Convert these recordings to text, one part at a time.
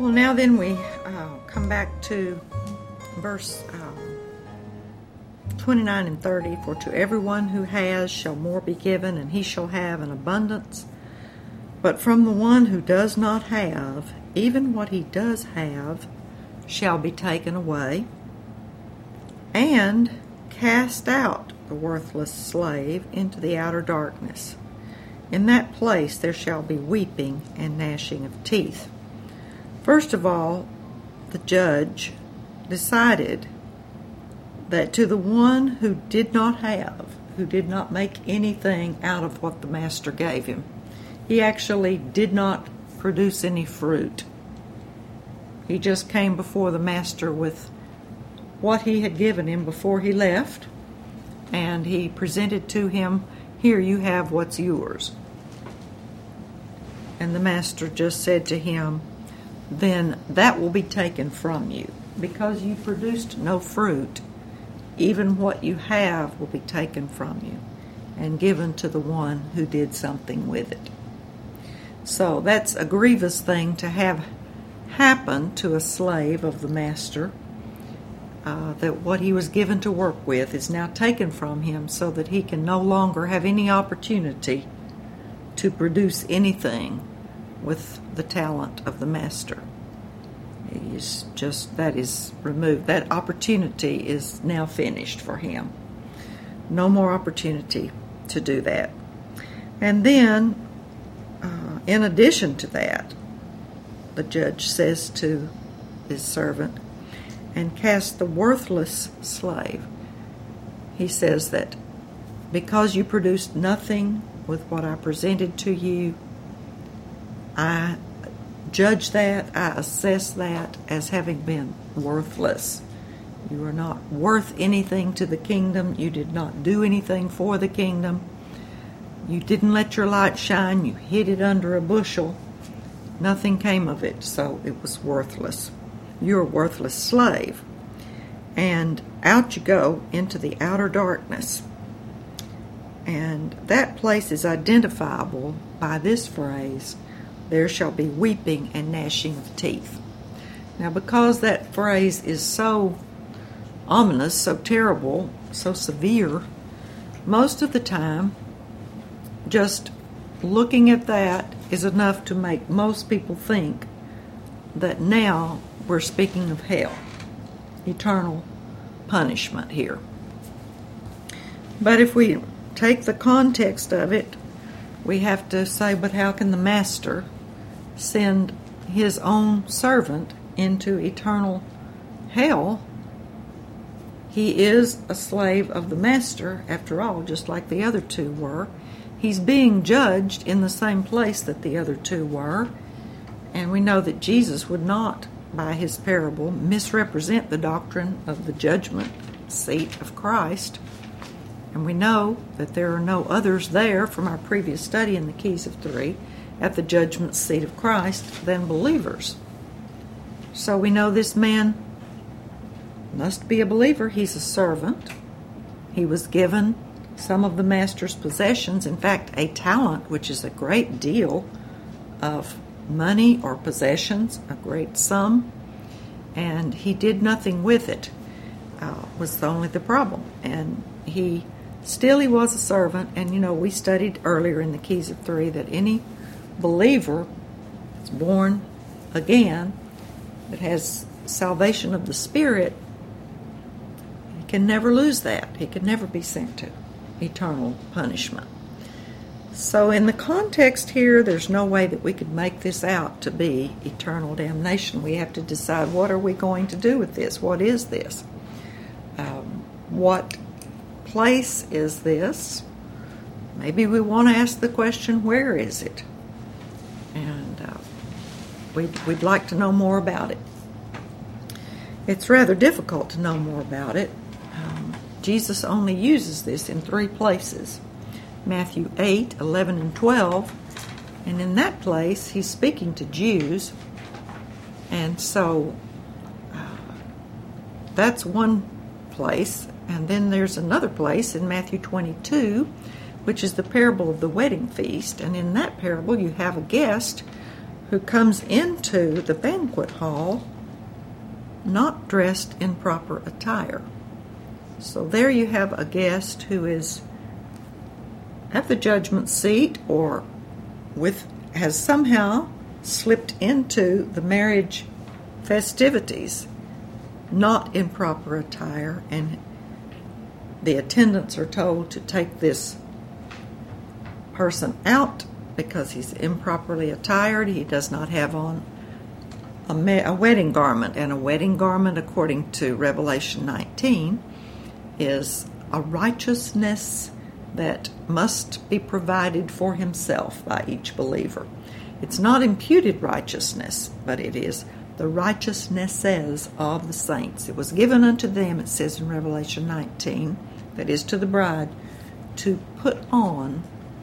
Well, now then we come back to verse 29 and 30. For to everyone who has shall more be given, and he shall have an abundance. But from the one who does not have, even what he does have shall be taken away. And cast out the worthless slave into the outer darkness. In that place there shall be weeping and gnashing of teeth. First of all, the judge decided that to the one who did not have, who did not make anything out of what the master gave him, he actually did not produce any fruit. He just came before the master with what he had given him before he left, and he presented to him, here you have what's yours. And the master just said to him, then that will be taken from you. Because you produced no fruit, even what you have will be taken from you and given to the one who did something with it. So that's a grievous thing to have happen to a slave of the master, that what he was given to work with is now taken from him so that he can no longer have any opportunity to produce anything with the talent of the master. That is removed. That opportunity is now finished for him. No more opportunity to do that. And then, in addition to that, the judge says to his servant, and cast the worthless slave. He says that because you produced nothing with what I presented to you, I judge that, I assess that as having been worthless. You are not worth anything to the kingdom. You did not do anything for the kingdom. You didn't let your light shine. You hid it under a bushel. Nothing came of it, so it was worthless. You're a worthless slave. And out you go into the outer darkness. And that place is identifiable by this phrase, there shall be weeping and gnashing of teeth. Now, because that phrase is so ominous, so terrible, so severe, most of the time, just looking at that is enough to make most people think that now we're speaking of hell, eternal punishment here. But if we take the context of it, we have to say, but how can the master send his own servant into eternal hell? He is a slave of the master, after all, just like the other two were. He's being judged in the same place that the other two were. And we know that Jesus would not, by his parable, misrepresent the doctrine of the judgment seat of Christ. And we know that there are no others there from our previous study in the Keys of Three at the judgment seat of Christ than believers. So we know this man must be a believer. He's a servant. He was given some of the master's possessions, in fact, a talent, which is a great deal of money or possessions, a great sum, and he did nothing with it, was only the problem. And he was a servant, and we studied earlier in the Keys of Three that any believer that's born again, that has salvation of the Spirit, he can never lose that. He can never be sent to eternal punishment. So in the context here, there's no way that we could make this out to be eternal damnation. We have to decide, what are we going to do with this? What is this? What place is this? Maybe we want to ask the question, where is it? And we'd like to know more about it. It's rather difficult to know more about it. Jesus only uses this in 3 places. Matthew 8, 11, and 12. And in that place, he's speaking to Jews. And so that's one place. And then there's another place in Matthew 22, which is the parable of the wedding feast. And in that parable, you have a guest who comes into the banquet hall not dressed in proper attire. So there you have a guest who is at the judgment seat or has somehow slipped into the marriage festivities not in proper attire, and the attendants are told to take this person out because he's improperly attired. He does not have on a wedding garment, and a wedding garment, according to Revelation 19, is a righteousness that must be provided for himself by each believer. It's not imputed righteousness, but it is the righteousnesses of the saints. It was given unto them, it says in Revelation 19, that is to the bride, to put on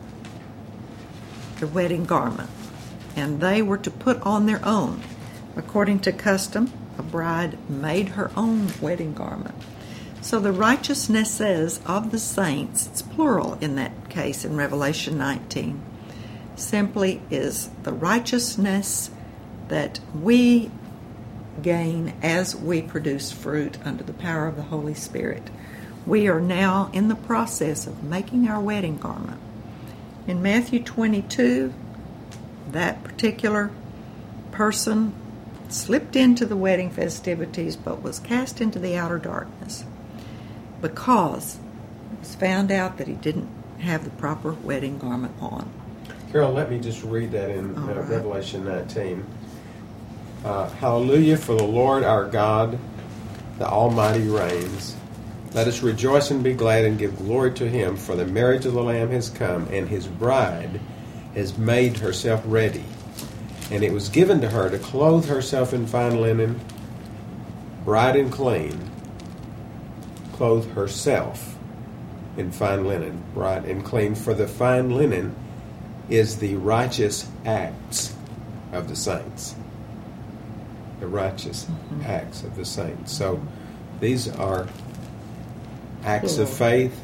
the wedding garment. And they were to put on their own. According to custom, a bride made her own wedding garment. So the righteousnesses of the saints, it's plural in that case in Revelation 19, simply is the righteousness that we gain as we produce fruit under the power of the Holy Spirit. We are now in the process of making our wedding garment. In Matthew 22, that particular person slipped into the wedding festivities but was cast into the outer darkness because it was found out that he didn't have the proper wedding garment on. Carol, let me just read that in Revelation 19. Hallelujah, for the Lord our God, the Almighty reigns. Let us rejoice and be glad and give glory to him, for the marriage of the Lamb has come, and his bride has made herself ready. And it was given to her to clothe herself in fine linen, bright and clean. Clothe herself in fine linen, bright and clean. For the fine linen is the righteous acts of the saints. The righteous acts of the saints. So these are acts of faith,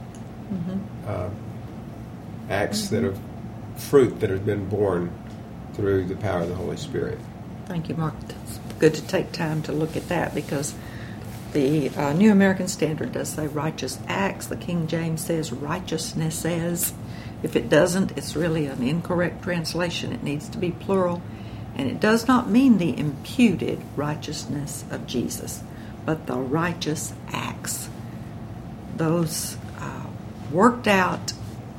acts that are fruit that has been born through the power of the Holy Spirit. Thank you, Mark. It's good to take time to look at that because the New American Standard does say righteous acts. The King James says righteousnesses. If it doesn't, it's really an incorrect translation. It needs to be plural. And it does not mean the imputed righteousness of Jesus, but the righteous acts. Those worked out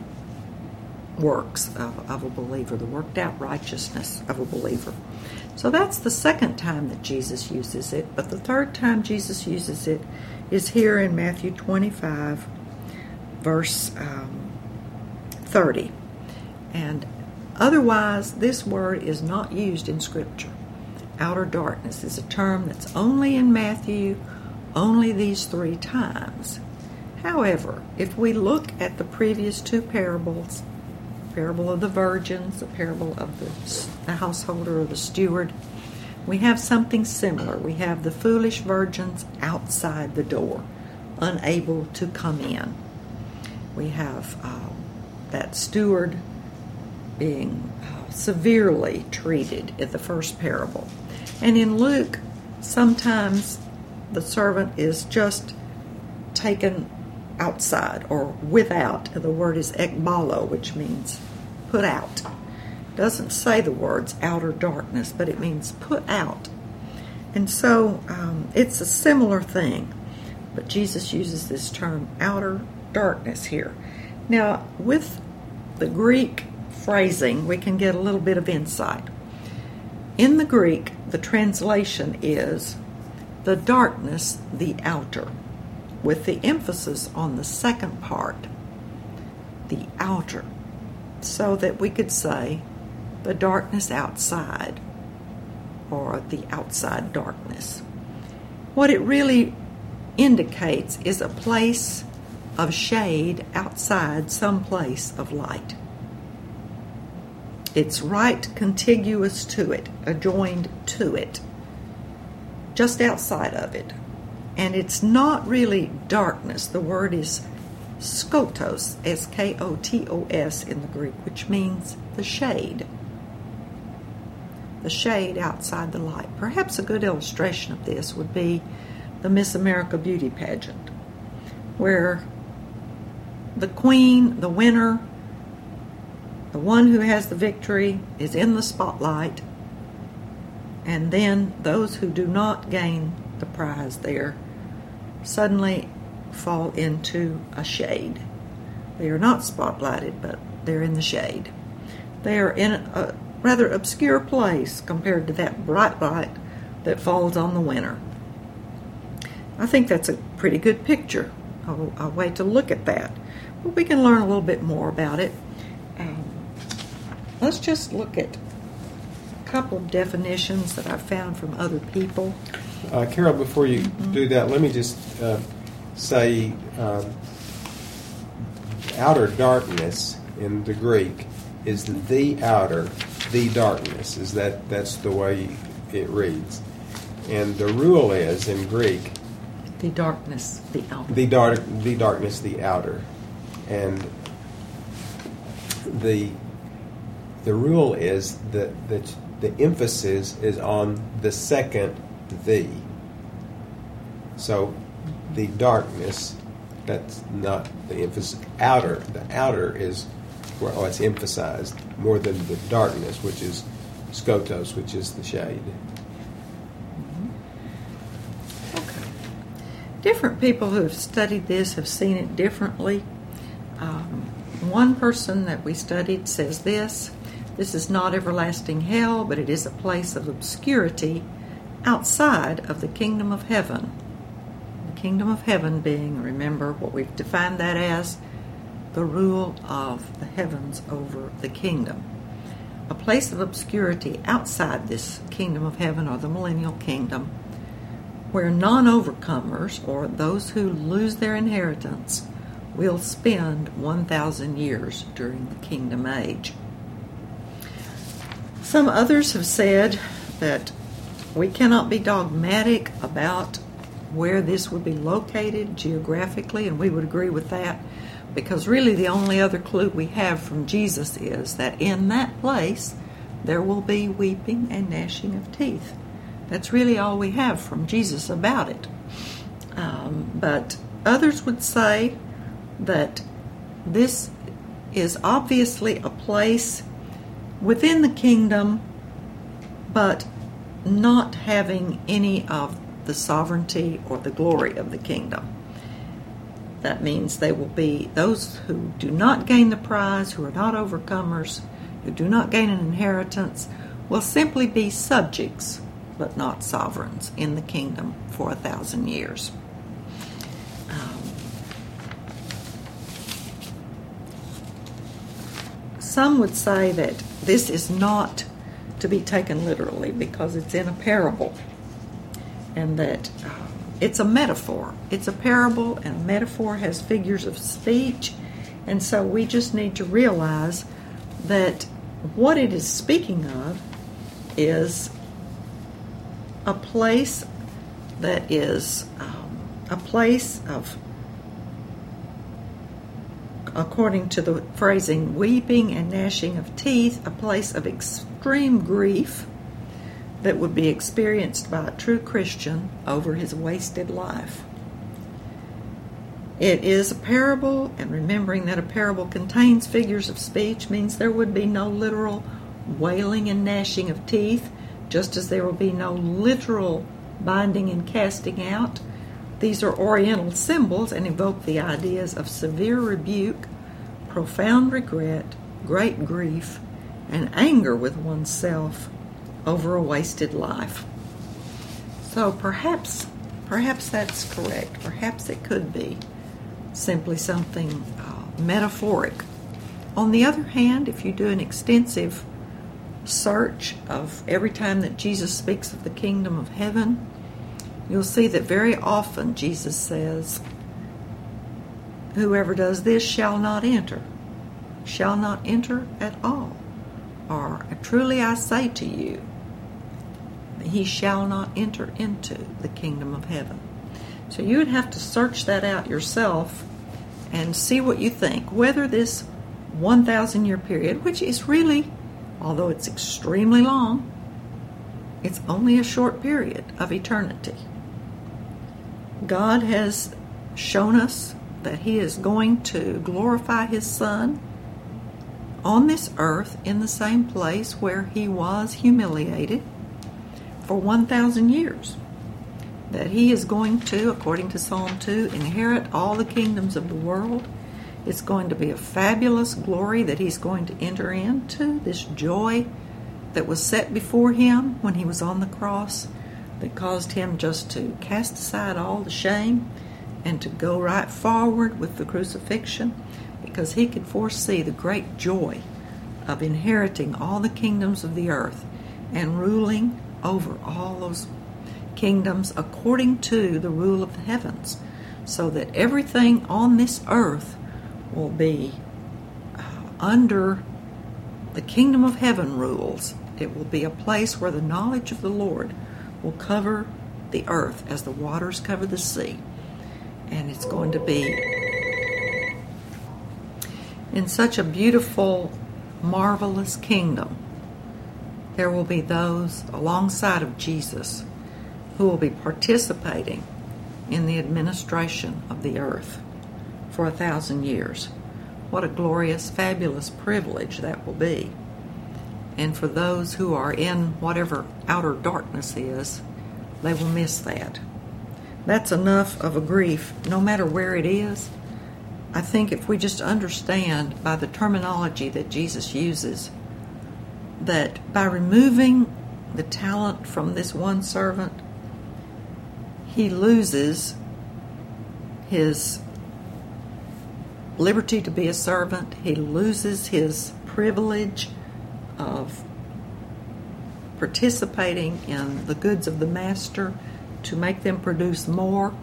works of a believer, the worked out righteousness of a believer. So that's the second time that Jesus uses it, but the third time Jesus uses it is here in Matthew 25, verse 30. And otherwise, this word is not used in Scripture. Outer darkness is a term that's only in Matthew, only these 3 times. However, if we look at the previous 2 parables, parable of the virgins, the parable of the householder or the steward, we have something similar. We have the foolish virgins outside the door, unable to come in. We have that steward being severely treated in the first parable. And in Luke, sometimes the servant is just taken outside or without. The word is ekbalo, which means put out. Doesn't say the words outer darkness, but it means put out. And so it's a similar thing, but Jesus uses this term outer darkness here. Now, with the Greek phrasing, we can get a little bit of insight. In the Greek, the translation is the darkness, the outer, with the emphasis on the second part, the outer, so that we could say the darkness outside or the outside darkness. What it really indicates is a place of shade outside some place of light. It's right contiguous to it, adjoined to it, just outside of it. And it's not really darkness. The word is skotos, S-K-O-T-O-S in the Greek, which means the shade. the shade outside the light. Perhaps a good illustration of this would be the Miss America beauty pageant, where the queen, the winner, the one who has the victory, is in the spotlight, and then those who do not gain the prize there suddenly fall into a shade. They are not spotlighted, but they're in the shade. They are in a rather obscure place compared to that bright light that falls on the winner. I think that's a pretty good picture, a way to look at that. But we can learn a little bit more about it. Let's just look at a couple of definitions that I've found from other people. Carol, before you do that, let me just say outer darkness in the Greek is the outer, the darkness. That's the way it reads. And the rule is, in Greek, the darkness, the outer. The darkness, the outer. And the rule is that the emphasis is on the second the. So the darkness, that's not the emphasis. The outer is where it's emphasized more than the darkness, which is skotos, which is the shade. Okay. Different people who have studied this have seen it differently. One person that we studied says this is not everlasting hell, but it is a place of obscurity outside of the kingdom of heaven. The kingdom of heaven being, remember what we've defined that as, the rule of the heavens over the kingdom. A place of obscurity outside this kingdom of heaven, or the millennial kingdom, where non-overcomers, or those who lose their inheritance, will spend 1,000 years during the kingdom age. Some others have said that we cannot be dogmatic about where this would be located geographically, and we would agree with that, because really the only other clue we have from Jesus is that in that place there will be weeping and gnashing of teeth. That's really all we have from Jesus about it. But others would say that this is obviously a place within the kingdom, but not having any of the sovereignty or the glory of the kingdom. That means they will be those who do not gain the prize, who are not overcomers, who do not gain an inheritance, will simply be subjects, but not sovereigns in the kingdom for 1,000 years. Some would say that this is not to be taken literally because it's in a parable, and that it's a metaphor. It's a parable, and a metaphor has figures of speech, and so we just need to realize that what it is speaking of is a place that is a place of, according to the phrasing, weeping and gnashing of teeth, a place of extreme grief that would be experienced by a true Christian over his wasted life. It is a parable, and remembering that a parable contains figures of speech means there would be no literal wailing and gnashing of teeth, just as there will be no literal binding and casting out. These are Oriental symbols and evoke the ideas of severe rebuke, profound regret, great grief, and anger with oneself over a wasted life. So perhaps that's correct. Perhaps it could be simply something metaphoric. On the other hand, if you do an extensive search of every time that Jesus speaks of the kingdom of heaven, you'll see that very often Jesus says, whoever does this shall not enter at all. Or, truly I say to you, he shall not enter into the kingdom of heaven. So you would have to search that out yourself and see what you think, whether this 1,000-year period, which is really, although it's extremely long, It's only a short period of eternity. God has shown us that He is going to glorify His Son on this earth in the same place where He was humiliated for 1,000 years. That He is going to, according to Psalm 2, inherit all the kingdoms of the world. It's going to be a fabulous glory that He's going to enter into, this joy that was set before Him when He was on the cross, that caused Him just to cast aside all the shame and to go right forward with the crucifixion, because He could foresee the great joy of inheriting all the kingdoms of the earth and ruling over all those kingdoms according to the rule of the heavens, so that everything on this earth will be under the kingdom of heaven rules. It will be a place where the knowledge of the Lord will cover the earth as the waters cover the sea. And it's going to be in such a beautiful, marvelous kingdom. There will be those alongside of Jesus who will be participating in the administration of the earth for 1,000 years. What a glorious, fabulous privilege that will be. And for those who are in whatever outer darkness is, they will miss that. That's enough of a grief, no matter where it is. I think if we just understand by the terminology that Jesus uses, that by removing the talent from this one servant, he loses his liberty to be a servant. He loses his privilege of participating in the goods of the master to make them produce more.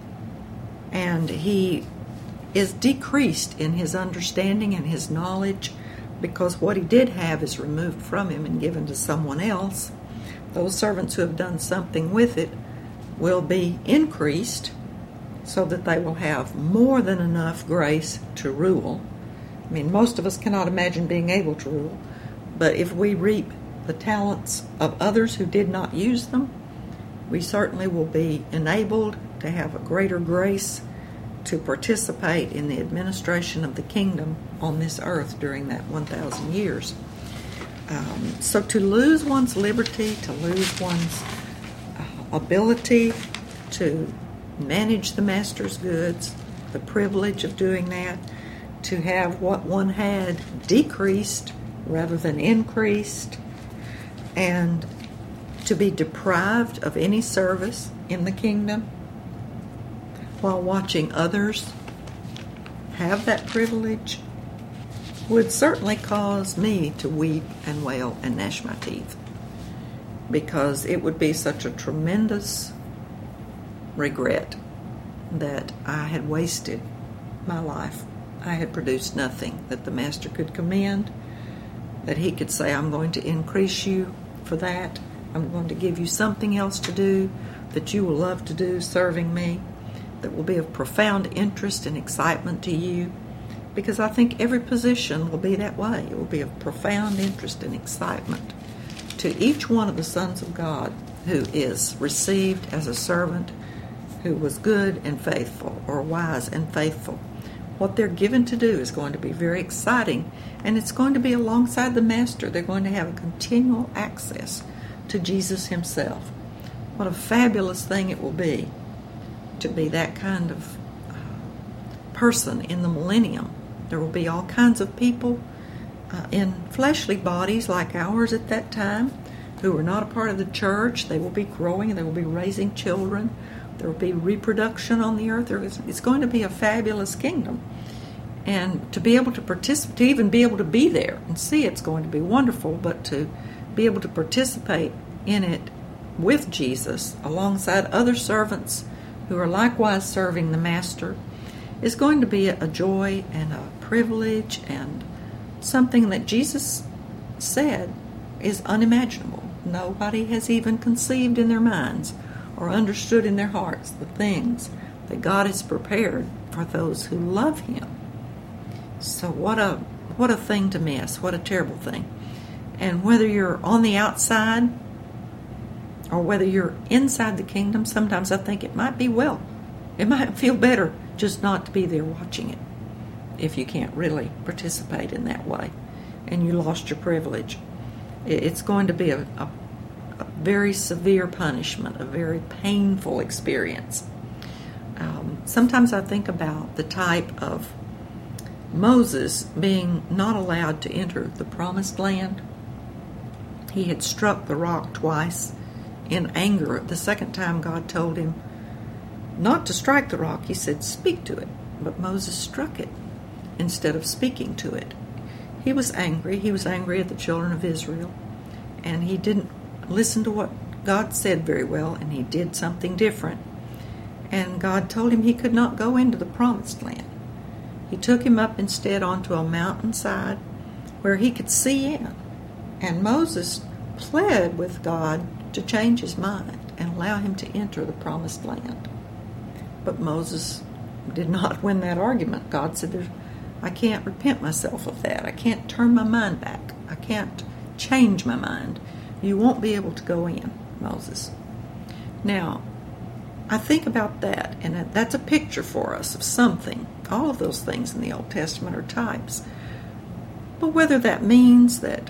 And he is decreased in his understanding and his knowledge, because what he did have is removed from him and given to someone else. Those servants who have done something with it will be increased so that they will have more than enough grace to rule. I mean, most of us cannot imagine being able to rule, but if we reap the talents of others who did not use them, we certainly will be enabled to have a greater grace to participate in the administration of the kingdom on this earth during that 1,000 years. So to lose one's liberty, to lose one's ability to manage the master's goods, the privilege of doing that, to have what one had decreased rather than increased, and to be deprived of any service in the kingdom while watching others have that privilege would certainly cause me to weep and wail and gnash my teeth, because it would be such a tremendous regret that I had wasted my life. I had produced nothing that the master could commend, that he could say, I'm going to increase you for that. I'm going to give you something else to do that you will love to do, serving me, that will be of profound interest and excitement to you. Because I think every position will be that way. It will be of profound interest and excitement to each one of the sons of God who is received as a servant who was good and faithful, or wise and faithful. What they're given to do is going to be very exciting, and it's going to be alongside the master. They're going to have a continual access to Jesus himself. What a fabulous thing it will be to be that kind of person in the millennium. There will be all kinds of people in fleshly bodies like ours at that time who are not a part of the church. They will be growing, and they will be raising children. There will be reproduction on the earth. It's going to be a fabulous kingdom. And to be able to participate, to even be able to be there and see it's going to be wonderful, but to be able to participate in it with Jesus alongside other servants who are likewise serving the master is going to be a joy and a privilege, and something that Jesus said is unimaginable. Nobody has even conceived in their minds or understood in their hearts the things that God has prepared for those who love him. So what a thing to miss. What a terrible thing. And whether you're on the outside or whether you're inside the kingdom, sometimes I think it might feel better just not to be there watching it, if you can't really participate in that way and you lost your privilege. It's going to be a very severe punishment, a very painful experience. Sometimes I think about the type of Moses being not allowed to enter the promised land. He had struck the rock twice in anger. The second time God told him not to strike the rock, he said, speak to it. But Moses struck it instead of speaking to it. He was angry. He was angry at the children of Israel. And he didn't listen to what God said very well, and he did something different. And God told him he could not go into the promised land. He took him up instead onto a mountainside where he could see in. And Moses pled with God to change his mind and allow him to enter the promised land. But Moses did not win that argument. God said, I can't repent myself of that. I can't turn my mind back. I can't change my mind. You won't be able to go in, Moses. Now, I think about that, and that's a picture for us of something. All of those things in the Old Testament are types. But whether that means that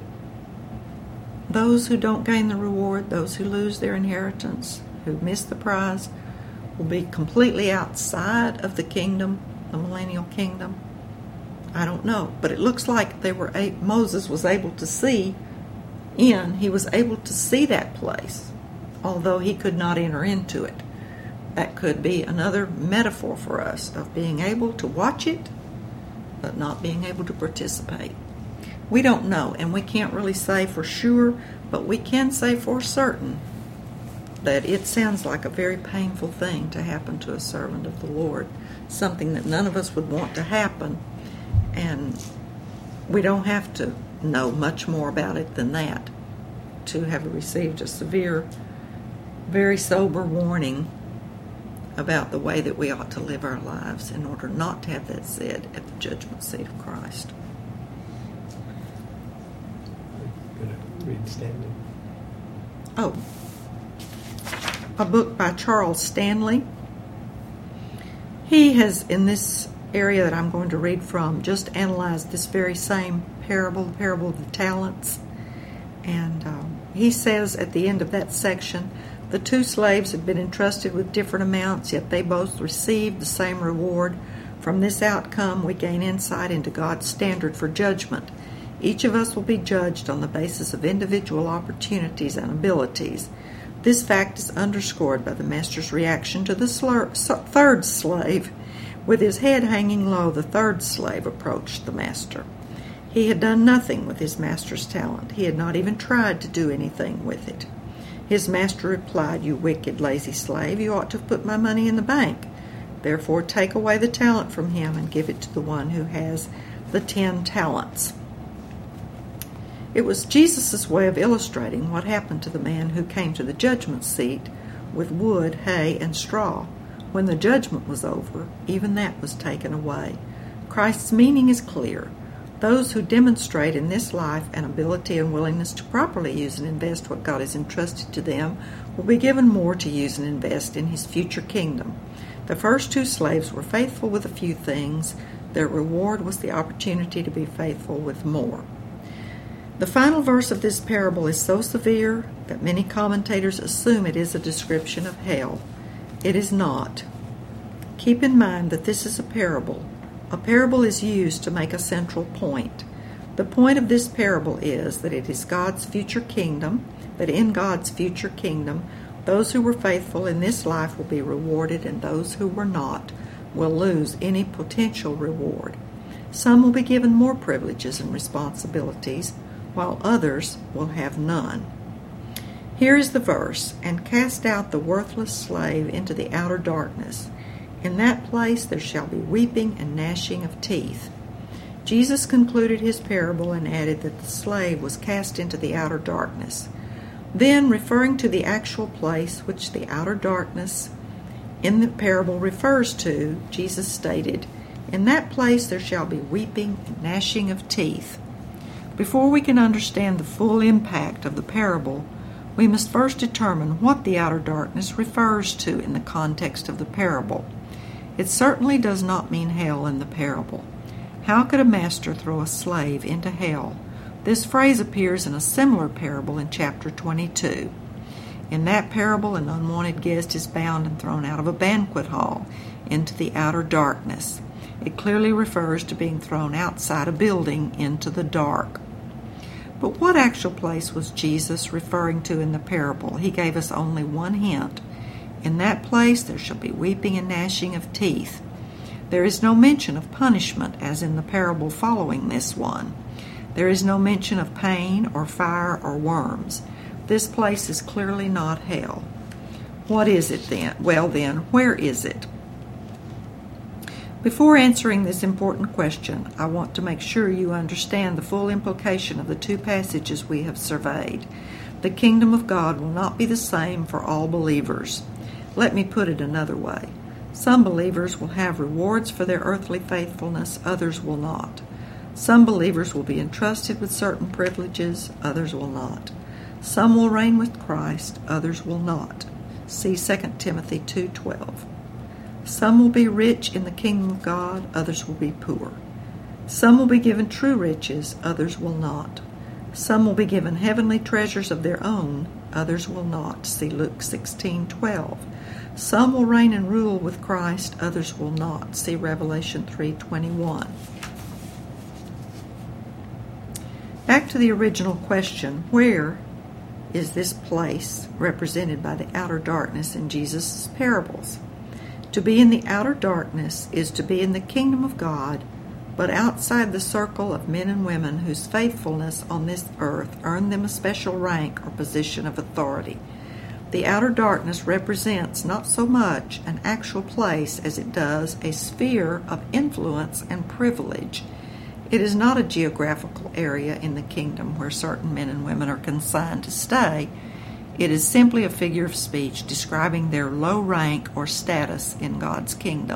those who don't gain the reward, those who lose their inheritance, who miss the prize, will be completely outside of the kingdom, the millennial kingdom, I don't know. But it looks like Moses was able to see in. He was able to see that place, although he could not enter into it. That could be another metaphor for us of being able to watch it, but not being able to participate. We don't know, and we can't really say for sure, but we can say for certain that it sounds like a very painful thing to happen to a servant of the Lord, something that none of us would want to happen, and we don't have to know much more about it than that to have received a severe, very sober warning about the way that we ought to live our lives in order not to have that said at the judgment seat of Christ. Read Stanley. Oh, a book by Charles Stanley. He has, in this area that I'm going to read from, just analyzed this very same parable, the parable of the talents. And he says at the end of that section, the two slaves had been entrusted with different amounts, yet they both received the same reward. From this outcome, we gain insight into God's standard for judgment. Each of us will be judged on the basis of individual opportunities and abilities. This fact is underscored by the master's reaction to the third slave. With his head hanging low, the third slave approached the master. He had done nothing with his master's talent. He had not even tried to do anything with it. His master replied, "You wicked, lazy slave, you ought to have put my money in the bank. Therefore take away the talent from him and give it to the one who has the 10 talents. It was Jesus' way of illustrating what happened to the man who came to the judgment seat with wood, hay, and straw. When the judgment was over, even that was taken away. Christ's meaning is clear. Those who demonstrate in this life an ability and willingness to properly use and invest what God has entrusted to them will be given more to use and invest in his future kingdom. The first two slaves were faithful with a few things. Their reward was the opportunity to be faithful with more." The final verse of this parable is so severe that many commentators assume it is a description of hell. It is not. Keep in mind that this is a parable. A parable is used to make a central point. The point of this parable is that it is God's future kingdom, that in God's future kingdom, those who were faithful in this life will be rewarded, and those who were not will lose any potential reward. Some will be given more privileges and responsibilities, while others will have none. Here is the verse, "And cast out the worthless slave into the outer darkness. In that place there shall be weeping and gnashing of teeth." Jesus concluded his parable and added that the slave was cast into the outer darkness. Then, referring to the actual place which the outer darkness in the parable refers to, Jesus stated, "In that place there shall be weeping and gnashing of teeth." Before we can understand the full impact of the parable, We must first determine what the outer darkness refers to in the context of the parable. It certainly does not mean hell in the parable. How could a master throw a slave into hell? This phrase appears in a similar parable in chapter 22. In that parable, an unwanted guest is bound and thrown out of a banquet hall into the outer darkness. It clearly refers to being thrown outside a building into the dark. But what actual place was Jesus referring to in the parable? He gave us only one hint. In that place there shall be weeping and gnashing of teeth. There is no mention of punishment as in the parable following this one. There is no mention of pain or fire or worms. This place is clearly not hell. What is it then? Well then, where is it? Before answering this important question, I want to make sure you understand the full implication of the two passages we have surveyed. The kingdom of God will not be the same for all believers. Let me put it another way. Some believers will have rewards for their earthly faithfulness, others will not. Some believers will be entrusted with certain privileges, others will not. Some will reign with Christ, others will not. See 2 Timothy 2:12. Some will be rich in the kingdom of God, others will be poor. Some will be given true riches, others will not. Some will be given heavenly treasures of their own, others will not. See Luke 16:12. Some will reign and rule with Christ, others will not. See Revelation 3:21. Back to the original question, where is this place represented by the outer darkness in Jesus' parables? To be in the outer darkness is to be in the kingdom of God, but outside the circle of men and women whose faithfulness on this earth earned them a special rank or position of authority. The outer darkness represents not so much an actual place as it does a sphere of influence and privilege. It is not a geographical area in the kingdom where certain men and women are consigned to stay. It is simply a figure of speech describing their low rank or status in God's kingdom.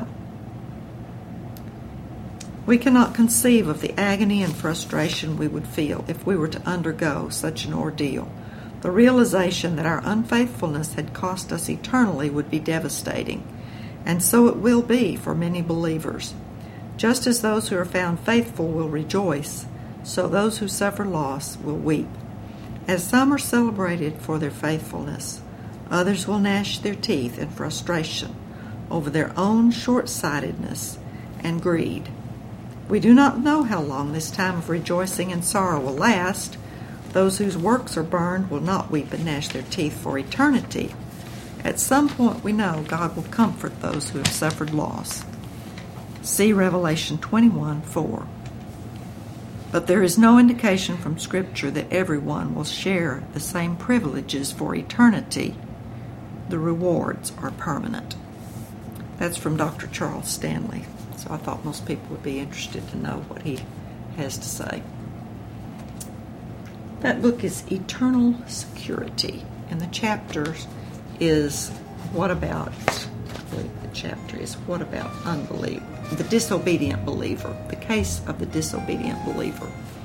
We cannot conceive of the agony and frustration we would feel if we were to undergo such an ordeal. The realization that our unfaithfulness had cost us eternally would be devastating, and so it will be for many believers. Just as those who are found faithful will rejoice, so those who suffer loss will weep. As some are celebrated for their faithfulness, others will gnash their teeth in frustration over their own short-sightedness and greed. We do not know how long this time of rejoicing and sorrow will last. Those whose works are burned will not weep and gnash their teeth for eternity. At some point we know God will comfort those who have suffered loss. See Revelation 21:4. But there is no indication from Scripture that everyone will share the same privileges for eternity. The rewards are permanent. That's from Dr. Charles Stanley. So I thought most people would be interested to know what he has to say. That book is Eternal Security, and the chapter is What About Unbelief? The Disobedient Believer, the case of the disobedient believer.